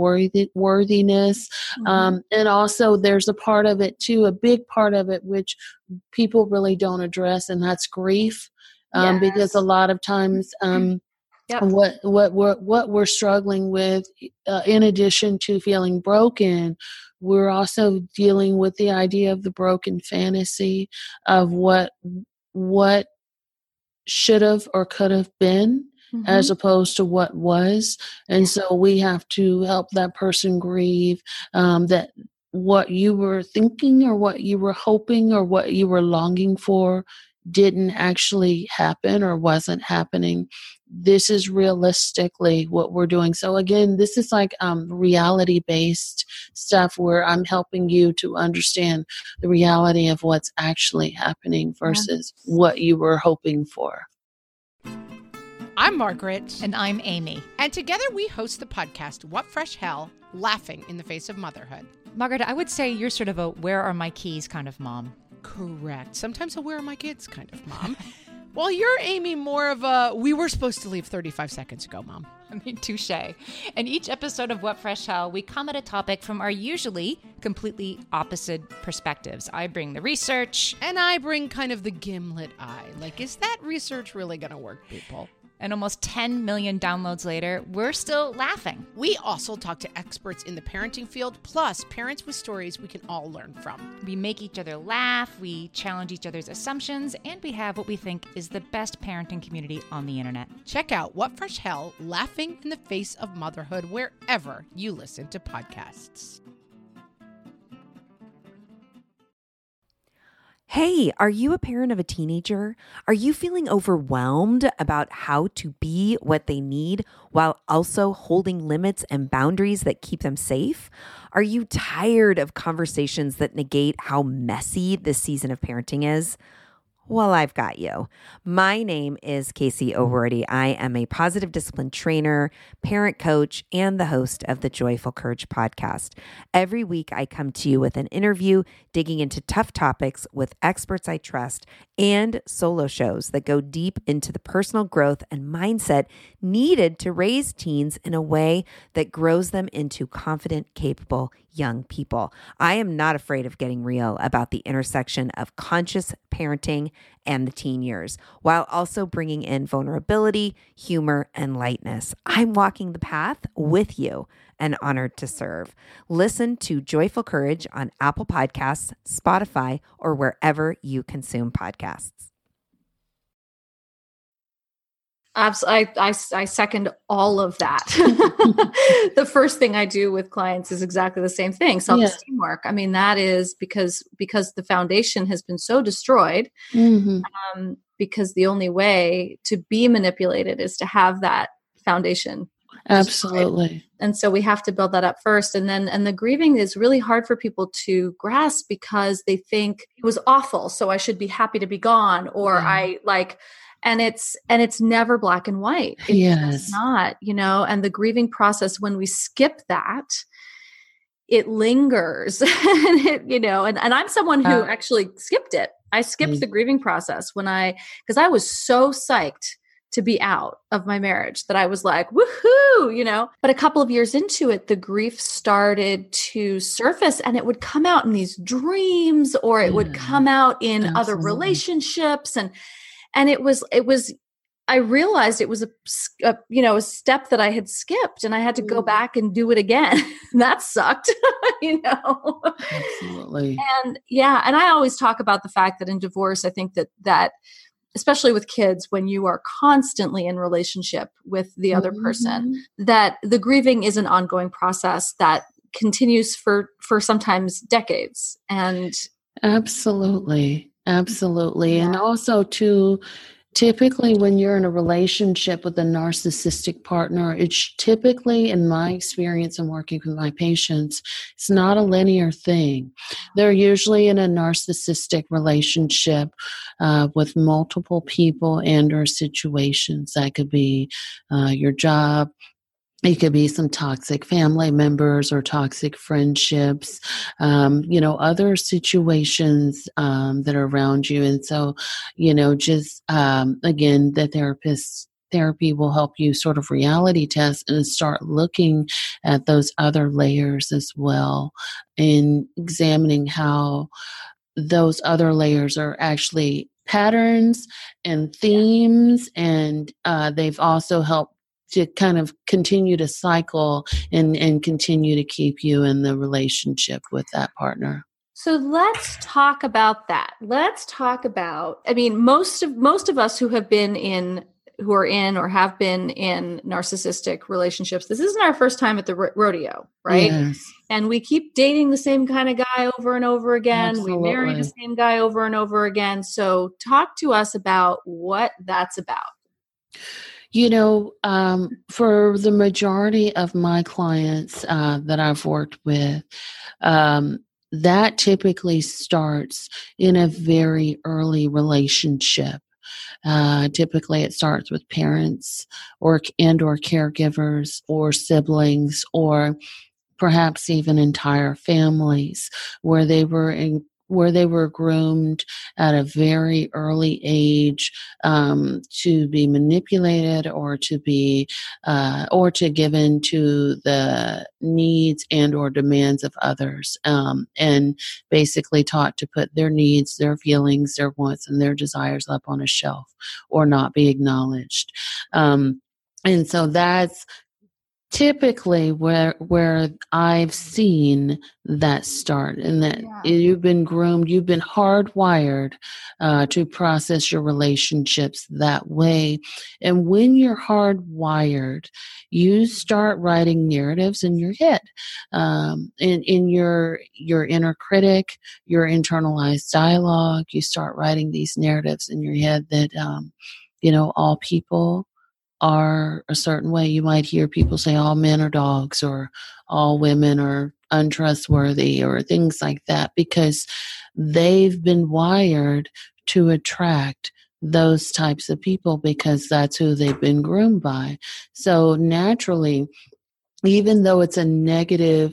self-worthiness. Mm-hmm. Um, and also there's a part of it too, a big part of it, which people really don't address, and that's grief. Um, yes. Because a lot of times, um, Yep. What what we're what we're struggling with, uh, in addition to feeling broken, we're also dealing with the idea of the broken fantasy of what what should have or could have been, mm-hmm. as opposed to what was. And so we have to help that person grieve um, that what you were thinking or what you were hoping or what you were longing for didn't actually happen or wasn't happening. This is realistically what we're doing. So again, this is like um, reality-based stuff where I'm helping you to understand the reality of what's actually happening versus yeah. what you were hoping for. I'm Margaret. And I'm Amy. And together we host the podcast, What Fresh Hell? Laughing in the Face of Motherhood. Margaret, I would say you're sort of a where are my keys kind of mom. Correct. Sometimes a where are my kids kind of mom. Well, you're, Amy, more of a we were supposed to leave thirty-five seconds ago, mom. I mean, touche. In each episode of What Fresh Hell, we come at a topic from our usually completely opposite perspectives. I bring the research. And I bring kind of the gimlet eye. Like, is that research really going to work, people? And almost ten million downloads later, we're still laughing. We also talk to experts in the parenting field, plus parents with stories we can all learn from. We make each other laugh, we challenge each other's assumptions, and we have what we think is the best parenting community on the internet. Check out What Fresh Hell? Laughing in the Face of Motherhood wherever you listen to podcasts. Hey, are you a parent of a teenager? Are you feeling overwhelmed about how to be what they need while also holding limits and boundaries that keep them safe? Are you tired of conversations that negate how messy this season of parenting is? Well, I've got you. My name is Casey O'Rourke. I am a positive discipline trainer, parent coach, and the host of the Joyful Courage podcast. Every week, I come to you with an interview digging into tough topics with experts I trust and solo shows that go deep into the personal growth and mindset needed to raise teens in a way that grows them into confident, capable young people. I am not afraid of getting real about the intersection of conscious parenting and the teen years, while also bringing in vulnerability, humor, and lightness. I'm walking the path with you and honored to serve. Listen to Joyful Courage on Apple Podcasts, Spotify, or wherever you consume podcasts. Absolutely. I, I, I second all of that. The first thing I do with clients is exactly the same thing. Self-esteem yeah. work. I mean, that is because, because the foundation has been so destroyed, mm-hmm. um, because the only way to be manipulated is to have that foundation Absolutely. And so we have to build that up first. And then, and the grieving is really hard for people to grasp because they think it was awful, so I should be happy to be gone, or Yeah. I like, and it's, and it's never black and white. It's Yes. just not, you know, and the grieving process, when we skip that, it lingers, and it, you know, and, and I'm someone who Uh, actually skipped it. I skipped Mm. the grieving process when I, because I was so psyched to be out of my marriage that I was like, woohoo, you know. But a couple of years into it, the grief started to surface, and it would come out in these dreams, or it would Yeah. come out in other Absolutely. relationships. And, and it was, it was, I realized it was a, s- a, you know, a step that I had skipped, and I had to go Mm. back and do it again. That sucked, you know? Absolutely. And yeah, and I always talk about the fact that in divorce, I think that that, especially with kids, when you are constantly in relationship with the other person, Mhm. that the grieving is an ongoing process that continues for, for sometimes decades. And Absolutely. Absolutely. And Yeah. also too, typically when you're in a relationship with a narcissistic partner, it's typically, in my experience and working with my patients, it's not a linear thing. They're usually in a narcissistic relationship uh, with multiple people and or situations. That could be uh, your job. It could be some toxic family members or toxic friendships, um, you know, other situations um, that are around you. And so, you know, just um, again, the therapist therapy will help you sort of reality test and start looking at those other layers as well, and examining how those other layers are actually patterns and themes, and uh, they've also helped to kind of continue to cycle and, and continue to keep you in the relationship with that partner. so let's talk about that. Let's talk about, I mean, most of, most of us who have been in, who are in or have been in narcissistic relationships, this isn't our first time at the ro- rodeo, right? Yes. And we keep dating the same kind of guy over and over again. We marry the Absolutely. same guy over and over again. So talk to us about what that's about. You know, um, for the majority of my clients uh, that I've worked with, um, that typically starts in a very early relationship. Uh, typically, it starts with parents or and or caregivers or siblings, or perhaps even entire families, where they were in, where they were groomed at a very early age um, to be manipulated, or to be uh, or to give in to the needs and or demands of others, um, and basically taught to put their needs, their feelings, their wants, and their desires up on a shelf or not be acknowledged. Um, and so that's typically where where I've seen that start, and that Yeah. you've been groomed, you've been hardwired uh, to process your relationships that way. And when you're hardwired, you start writing narratives in your head, um, in in your your inner critic, your internalized dialogue. You start writing these narratives in your head that um, you know, all people are a certain way. You might hear people say all men are dogs, or all women are untrustworthy, or things like that, because they've been wired to attract those types of people, because that's who they've been groomed by. So naturally, even though it's a negative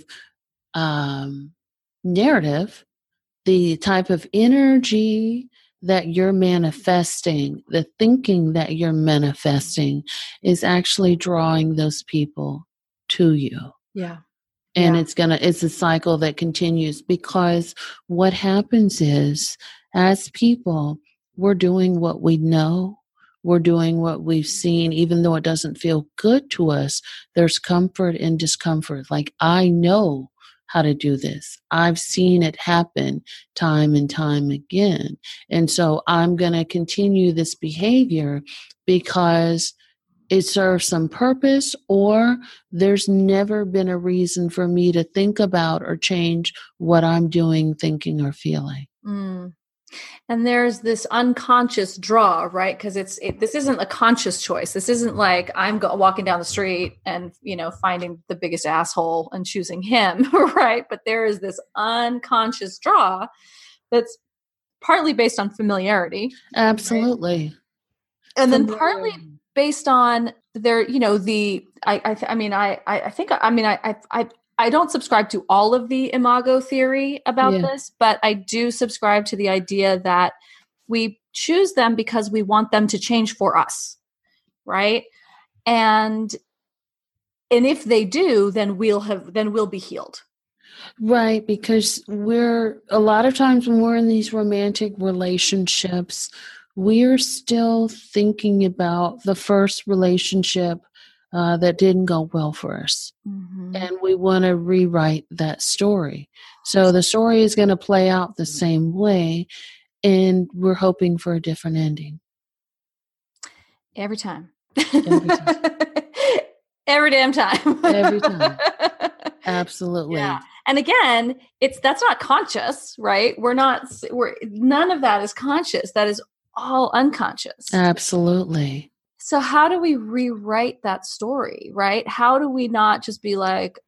um, narrative, the type of energy that you're manifesting, the thinking that you're manifesting, is actually drawing those people to you. Yeah. And Yeah. it's gonna, it's a cycle that continues, because what happens is, as people, we're doing what we know, we're doing what we've seen, even though it doesn't feel good to us. There's comfort and discomfort. Like, I know how to do this. I've seen it happen time and time again. And so I'm going to continue this behavior because it serves some purpose, or there's never been a reason for me to think about or change what I'm doing, thinking, or feeling. Mm. And there's this unconscious draw, right? Because it's it, this isn't a conscious choice. This isn't like I'm go- walking down the street and, you know, finding the biggest asshole and choosing him, right? But there is this unconscious draw that's partly based on familiarity. Absolutely. Right? And then partly based on their, you know, the, I, I, I mean, I, I think, I mean, I, I, I I don't subscribe to all of the imago theory about Yeah. this, but I do subscribe to the idea that we choose them because we want them to change for us, right? And and if they do, then we'll have then we'll be healed. Right, because we're a lot of times when we're in these romantic relationships, we're still thinking about the first relationship uh, that didn't go well for us. Mm-hmm. And we want to rewrite that story. So the story is going to play out the same way, and we're hoping for a different ending. Every time. Every time. Every damn time. Every time. Absolutely. Yeah. And again, it's that's not conscious, right? We're not we're none of that is conscious. That is all unconscious. Absolutely. So how do we rewrite that story, right? How do we not just be like,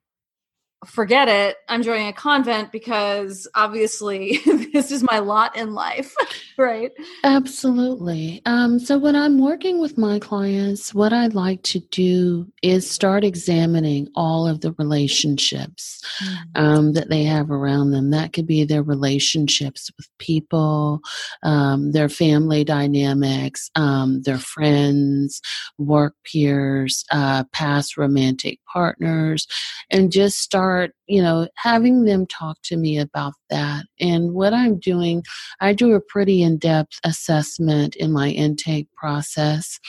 forget it, I'm joining a convent because obviously this is my lot in life, right? Absolutely. Um, so when I'm working with my clients, what I like to do is start examining all of the relationships Mm-hmm. um, that they have around them. That could be their relationships with people, um, their family dynamics, um, their friends, work peers, uh, past romantic partners, and just start, you know, having them talk to me about that. And what I'm doing, I do a pretty in-depth assessment in my intake process.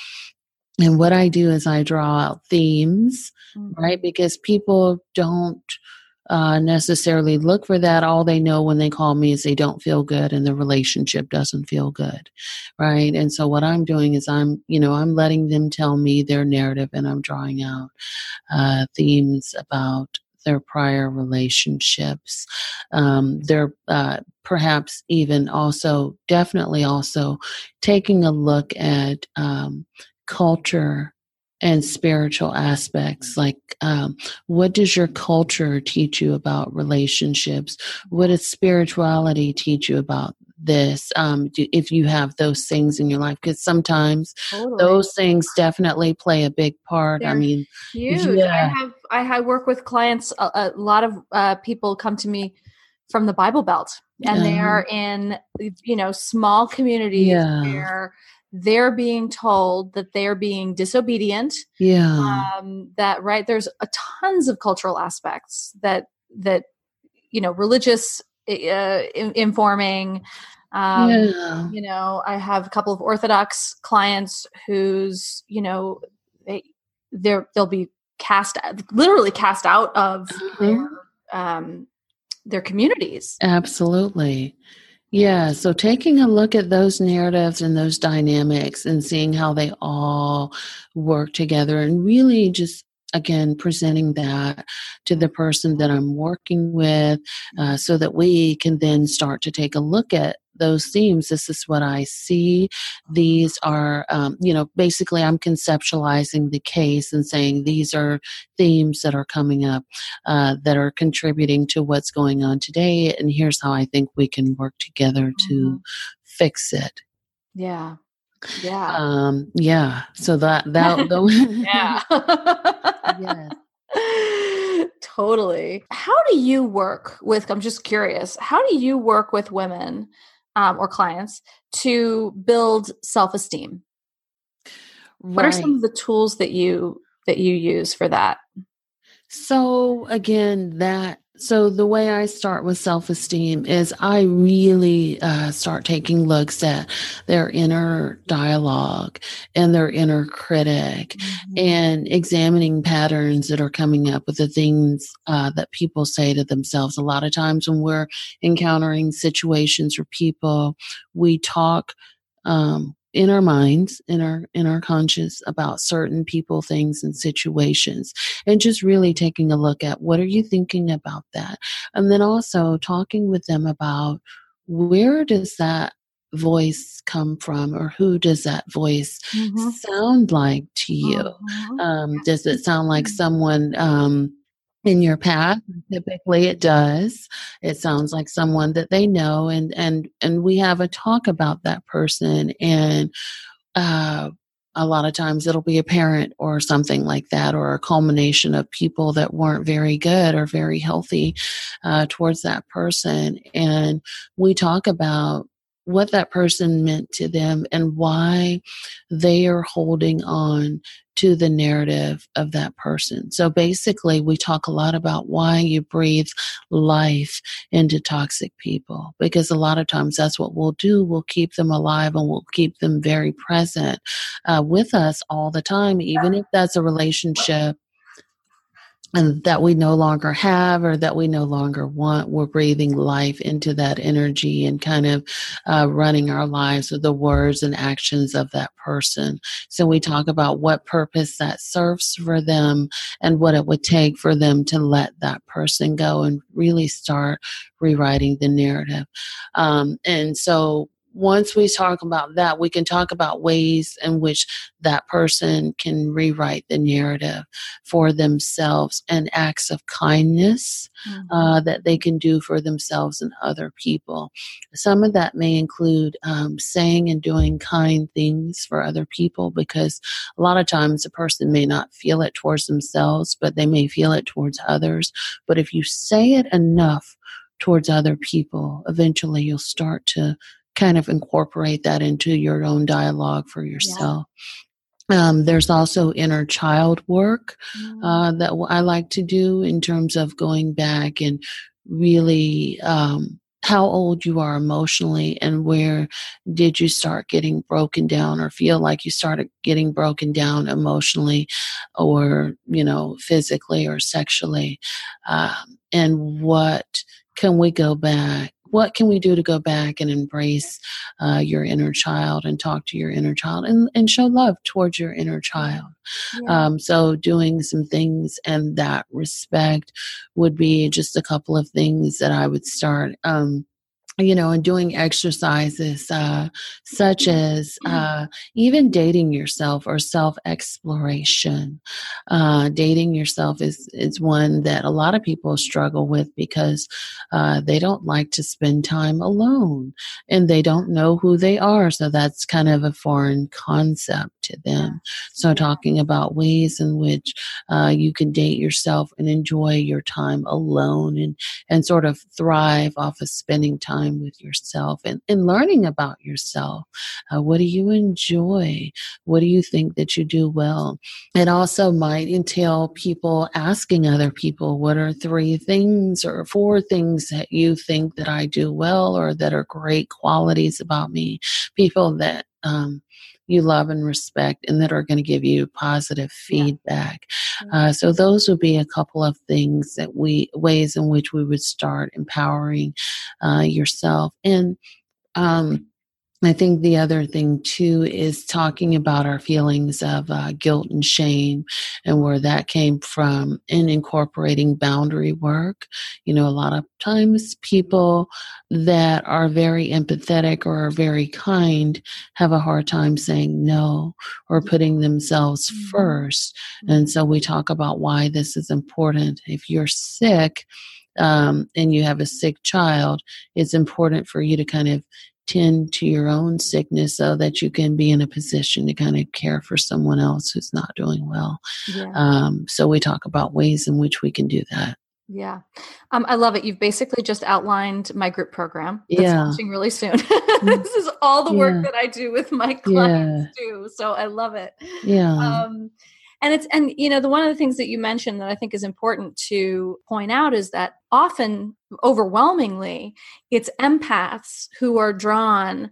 And what I do is I draw out themes, Mm-hmm. right? Because people don't uh, necessarily look for that. All they know when they call me is they don't feel good and the relationship doesn't feel good, right? And so what I'm doing is I'm, you know, I'm letting them tell me their narrative, and I'm drawing out uh, themes about their prior relationships. Um, they're uh, perhaps even also, definitely also taking a look at um, culture and spiritual aspects. Like, um, what does your culture teach you about relationships? What does spirituality teach you about this? Um, do, if you have those things in your life, because sometimes Totally. those things definitely play a big part. They're I mean, huge. yeah. I have I have work with clients. A, a lot of uh, people come to me from the Bible Belt, and they Uh-huh. are in, you know, small communities Yeah. where they're being told that they're being disobedient. yeah, Um, that right, there's a tons of cultural aspects that that you know, religious uh, in, informing. Um, yeah, You know, I have a couple of Orthodox clients whose, you know, they they're they'll be cast literally cast out of Uh-huh. their um, their communities. Absolutely. Yeah, so taking a look at those narratives and those dynamics and seeing how they all work together, and really just, again, presenting that to the person that I'm working with, uh, so that we can then start to take a look at those themes. This is what I see. These are, um, you know, basically I'm conceptualizing the case and saying these are themes that are coming up uh, that are contributing to what's going on today. And here's how I think we can work together to Mhm. fix it. Yeah, yeah, Um, yeah. So that, that, yeah. Yes. Totally. How do you work with? I'm just curious. How do you work with women um, or clients to build self-esteem? What are some Right. of the tools that you that you use for that? So again, that so the way I start with self-esteem is I really uh, start taking looks at their inner dialogue and their inner critic, and examining patterns that are coming up with the things uh, that people say to themselves. A lot of times when we're encountering situations or people, we talk um, in our minds, in our in our conscious about certain people, things, and situations, and just really taking a look at what are you thinking about that, and then also talking with them about where does that voice come from, or who does that voice Mhm. sound like to you? Mhm. Um, does it sound like someone um, in your path? Typically it does. It sounds like someone that they know, and and and we have a talk about that person, and uh, a lot of times it'll be a parent or something like that, or a culmination of people that weren't very good or very healthy uh, towards that person. And we talk about what that person meant to them and why they are holding on to the narrative of that person. So basically, we talk a lot about why you breathe life into toxic people, because a lot of times that's what we'll do. We'll keep them alive and we'll keep them very present uh, with us all the time, even if that's a relationship and that we no longer have or that we no longer want. We're breathing life into that energy and kind of uh, running our lives with the words and actions of that person. So we talk about what purpose that serves for them and what it would take for them to let that person go and really start rewriting the narrative. Um, and so once we talk about that, we can talk about ways in which that person can rewrite the narrative for themselves and acts of kindness mm-hmm. uh, that they can do for themselves and other people. Some of that may include um, saying and doing kind things for other people, because a lot of times a person may not feel it towards themselves, but they may feel it towards others. But if you say it enough towards other people, eventually you'll start to kind of incorporate that into your own dialogue for yourself. Yeah. Um, there's also inner child work uh, that I like to do in terms of going back and really um, how old you are emotionally and where did you start getting broken down or feel like you started getting broken down emotionally or, you know, physically or sexually. Um, and what can we go back? What can we do to go back and embrace uh, your inner child and talk to your inner child and, and show love towards your inner child? Yeah. Um, so doing some things in that respect would be just a couple of things that I would start. Um, you know, and doing exercises uh, such as uh, even dating yourself or self-exploration. Uh, dating yourself is, is one that a lot of people struggle with because uh, they don't like to spend time alone and they don't know who they are. So that's kind of a foreign concept to them. So talking about ways in which uh, you can date yourself and enjoy your time alone and, and sort of thrive off of spending time with yourself and, and learning about yourself. Uh, what do you enjoy? What do you think that you do well? It also might entail people asking other people, what are three things or four things that you think that I do well or that are great qualities about me? People that um, you love and respect and that are going to give you positive feedback. Yeah. Uh, so those would be a couple of things that we, ways in which we would start empowering uh, yourself. And um, I think the other thing too is talking about our feelings of uh, guilt and shame and where that came from and incorporating boundary work. You know, a lot of times people that are very empathetic or are very kind have a hard time saying no or putting themselves mm-hmm. first. Mm-hmm. And so we talk about why this is important. If you're sick um, and you have a sick child, it's important for you to kind of tend to your own sickness so that you can be in a position to kind of care for someone else who's not doing well. Yeah. Um, so we talk about ways in which we can do that. Yeah. Um, I love it. You've basically just outlined my group program that's yeah. launching really soon. This is all the work yeah. that I do with my clients yeah. too. So I love it. Yeah. Um, And it's, and you know, the one of the things that you mentioned that I think is important to point out is that often, overwhelmingly, it's empaths who are drawn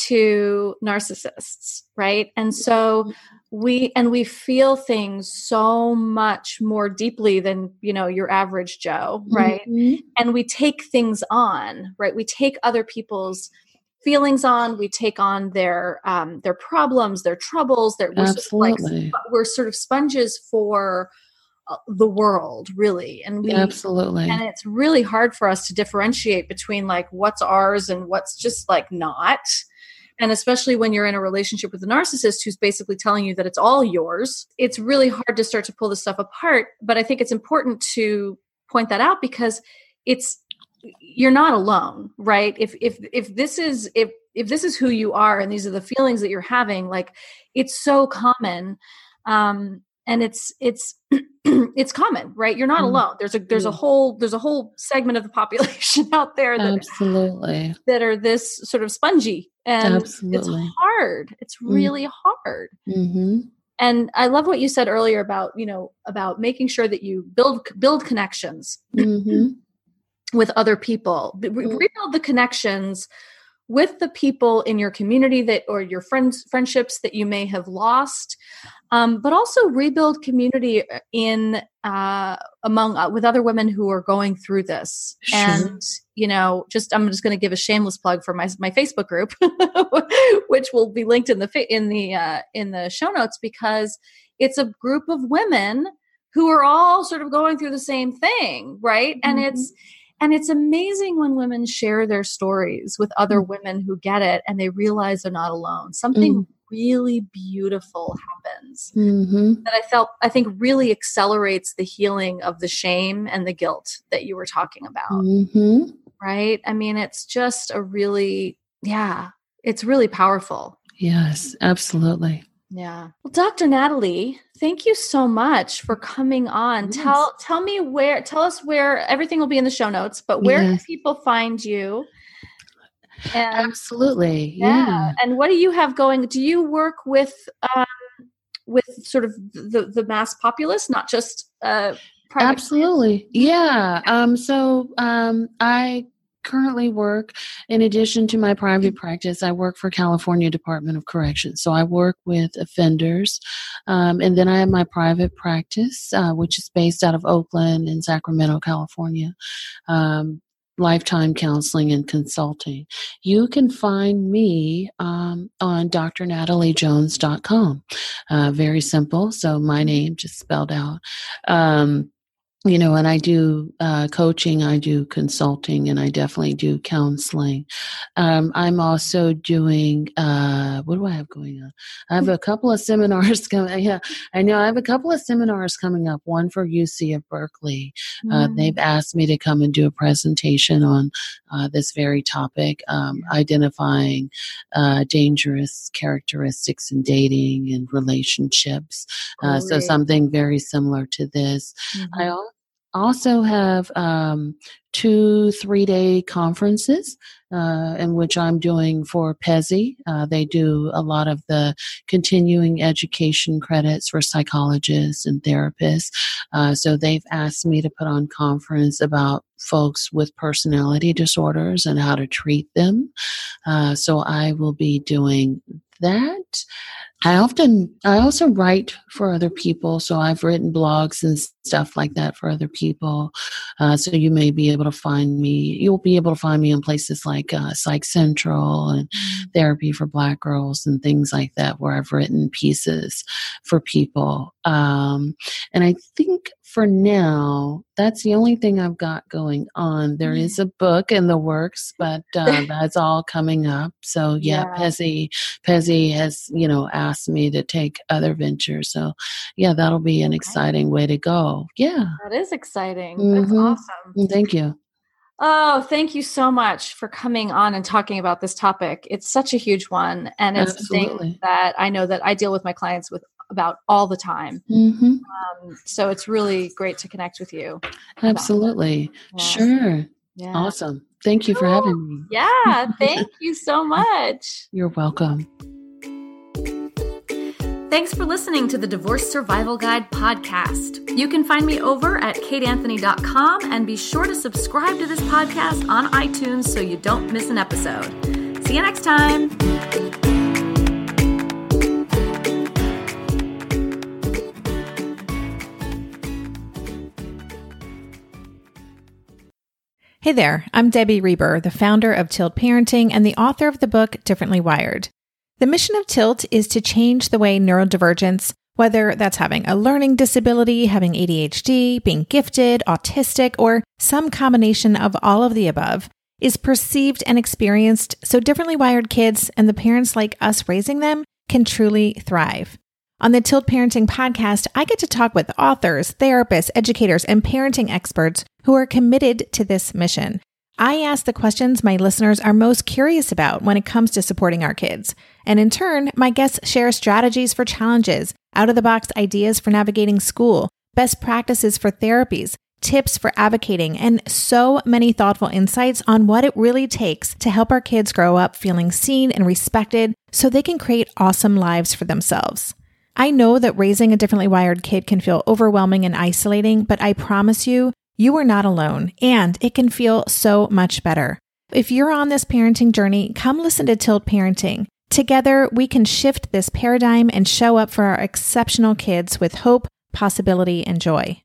to narcissists, right? And so we, and we feel things so much more deeply than, you know, your average Joe, right? Mm-hmm. And we take things on, right? We take other people's feelings on, we take on their um, their problems, their troubles. Their, we're Absolutely. Sort of like, we're sort of sponges for uh, the world, really. And we, Absolutely. And it's really hard for us to differentiate between like what's ours and what's just like not. And especially when you're in a relationship with a narcissist who's basically telling you that it's all yours, it's really hard to start to pull this stuff apart. But I think it's important to point that out because it's, you're not alone, right? If, if, if this is, if, if this is who you are and these are the feelings that you're having, like it's so common. Um, and it's, it's, it's common, right? You're not alone. There's a, there's a whole, there's a whole segment of the population out there that, Absolutely. that are this sort of spongy, and Absolutely. it's hard. It's really mm. hard. Mm-hmm. And I love what you said earlier about, you know, about making sure that you build, build connections mm-hmm. with other people, Re- rebuild the connections with the people in your community that, or your friends, friendships that you may have lost. Um, but also rebuild community in uh, among uh, with other women who are going through this. Sure. And you know, just I'm just going to give a shameless plug for my my Facebook group, which will be linked in the in the uh, in the show notes, because it's a group of women who are all sort of going through the same thing, right? Mm-hmm. And it's and it's amazing when women share their stories with other mm-hmm. women who get it, and they realize they're not alone. Something mm-hmm. really beautiful happens mm-hmm. that I felt, I think really accelerates the healing of the shame and the guilt that you were talking about. Mm-hmm. Right? I mean, it's just a really, yeah, it's really powerful. Yes, absolutely. Yeah. Well, Doctor Natalie, thank you so much for coming on. Yes. Tell, tell me where, tell us where, everything will be in the show notes, but where yes. can people find you? And, Absolutely. Yeah. yeah. And what do you have going? Do you work with, um, with sort of the, the mass populace, not just, uh, private Absolutely. Clients? Yeah. Um, so, um, I currently work, in addition to my private practice, I work for California Department of Corrections. So I work with offenders. Um, and then I have my private practice, uh, which is based out of Oakland and Sacramento, California. Um, Lifetime Counseling and Consulting. You can find me um, on d r natalie jones dot com. Uh, very simple. So my name just spelled out. Um, you know, and I do uh, coaching, I do consulting, and I definitely do counseling. Um, I'm also doing, uh, what do I have going on? I have a couple of seminars coming. Yeah, I know I have a couple of seminars coming up. One for U C of Berkeley. Uh, mm. They've asked me to come and do a presentation on uh, this very topic, um, identifying uh, dangerous characteristics in dating and relationships. Uh, so something very similar to this. Mm-hmm. I also also have um, two three-day conferences uh, in which I'm doing for P E S I. Uh, they do a lot of the continuing education credits for psychologists and therapists. Uh, so they've asked me to put on conference about folks with personality disorders and how to treat them. Uh, so I will be doing that. I often, I also write for other people. So I've written blogs and stuff like that for other people. Uh, so you may be able to find me, you'll be able to find me in places like uh, Psych Central and Therapy for Black Girls and things like that, where I've written pieces for people. Um, and I think for now, that's the only thing I've got going on. There is a book in the works, but uh, that's all coming up. So yeah, yeah. P E S I, P E S I has, you know, asked me to take other ventures. So yeah, that'll be an exciting way to go. Yeah. That is exciting. Mm-hmm. That's awesome. Thank you. Oh, thank you so much for coming on and talking about this topic. It's such a huge one. And it's Absolutely. something that I know that I deal with my clients with about all the time. Mm-hmm. Um, so it's really great to connect with you. Absolutely. Yeah. Sure. Yeah. Awesome. Thank you for oh, having me. Yeah. Thank you so much. You're welcome. Thanks for listening to the Divorce Survival Guide podcast. You can find me over at kate anthony dot com, and be sure to subscribe to this podcast on iTunes so you don't miss an episode. See you next time. Hey there, I'm Debbie Reber, the founder of Tilt Parenting and the author of the book Differently Wired. The mission of Tilt is to change the way neurodivergence, whether that's having a learning disability, having A D H D, being gifted, autistic, or some combination of all of the above, is perceived and experienced so differently wired kids and the parents like us raising them can truly thrive. On the Tilt Parenting podcast, I get to talk with authors, therapists, educators, and parenting experts who are committed to this mission. I ask the questions my listeners are most curious about when it comes to supporting our kids. And in turn, my guests share strategies for challenges, out-of-the-box ideas for navigating school, best practices for therapies, tips for advocating, and so many thoughtful insights on what it really takes to help our kids grow up feeling seen and respected so they can create awesome lives for themselves. I know that raising a differently wired kid can feel overwhelming and isolating, but I promise you, you are not alone, and it can feel so much better. If you're on this parenting journey, come listen to Tilt Parenting. Together, we can shift this paradigm and show up for our exceptional kids with hope, possibility, and joy.